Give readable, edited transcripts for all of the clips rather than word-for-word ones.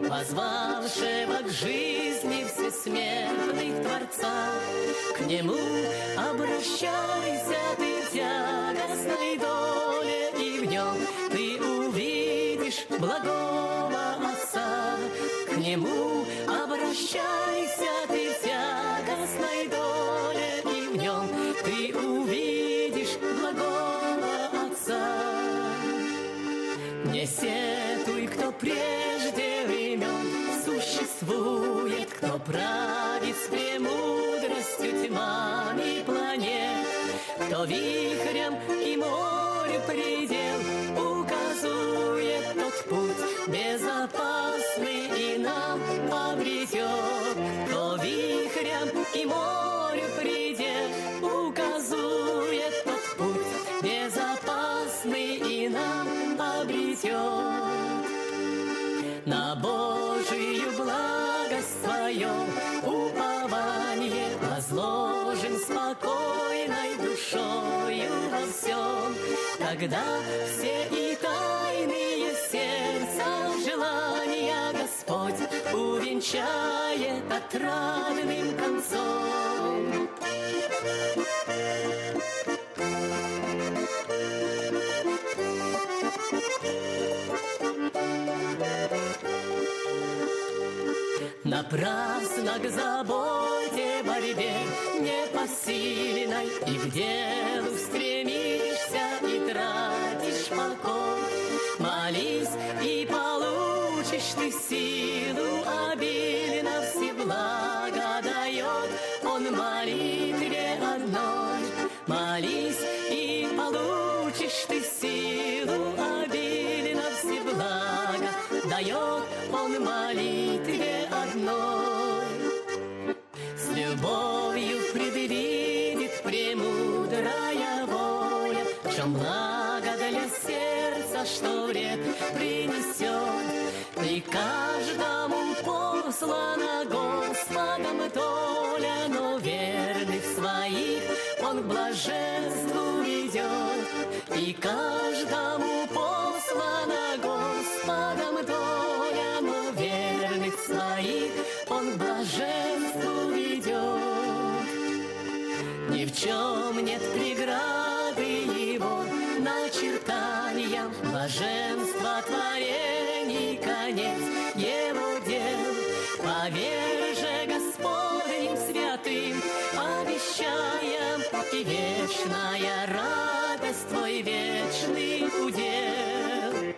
позвавшего к жизни всесмертных Творца. К Нему обращайся ты в тягостной доле, и в Нем ты увидишь благого Отца. К Нему обращайся ты в тягостной доле, и в Нем ты увидишь благого Отца. Не сетуй, кто прежде времен существует, кто правит с премудростью тьмами планет, кто вихрем и морю предел указует, тот путь безопасный и нам обретет. Кто вихрем и морю предел указует, тот путь безопасный и нам обретет. На Божию благость свое упование возложим спокойной душою во всем. Тогда все и тайные сердца желания Господь увенчает отрадным концом. Напрасно к заботе, борьбе непосильной и к делу стремишься и тратишь покой. Молись, и получишь ты силу обильно, всеблаго дает Он молитве одной. Молись, и получишь ты силу обильно, всеблаго дает Он молитве одной. С любовью предвидит премудрая воля, в чем благо для сердца, что вред принесет. И каждому послана Господом доля, но верных своих Он к блаженству ведет. И каждому послана Господом доля, но верных своих Он к блаженству ведет. Ни в чем нет преграды Его начертаниям, блаженства творений конец Его дел. Поверь же Господним святым обещаем, и вечная радость твой вечный удел.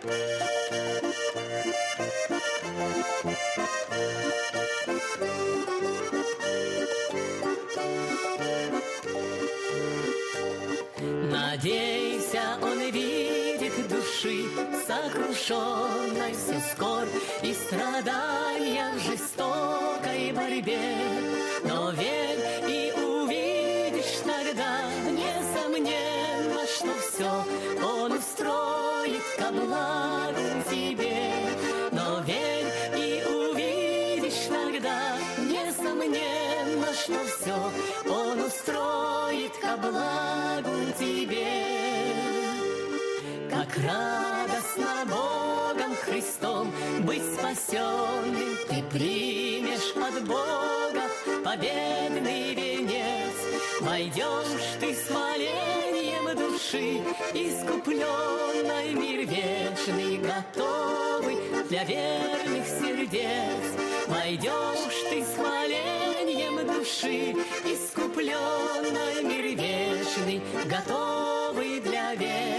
Надейся, Он видит души сокрушенной, всю скорбь и страдания в жестокой борьбе. Но верь и увидишь тогда, несомненно, что все Он устроит ко благу тебе. Но верь и увидишь тогда, несомненно, что все Он устроит ко благу тебе. Как радостно Богом Христом быть спасенным, ты примешь от Бога победный венец. Войдешь ты с молением души, искупленной мир вечный, готовый для верных сердец. Войдешь ты с молением души, искупленной мир вечный, готовый для верных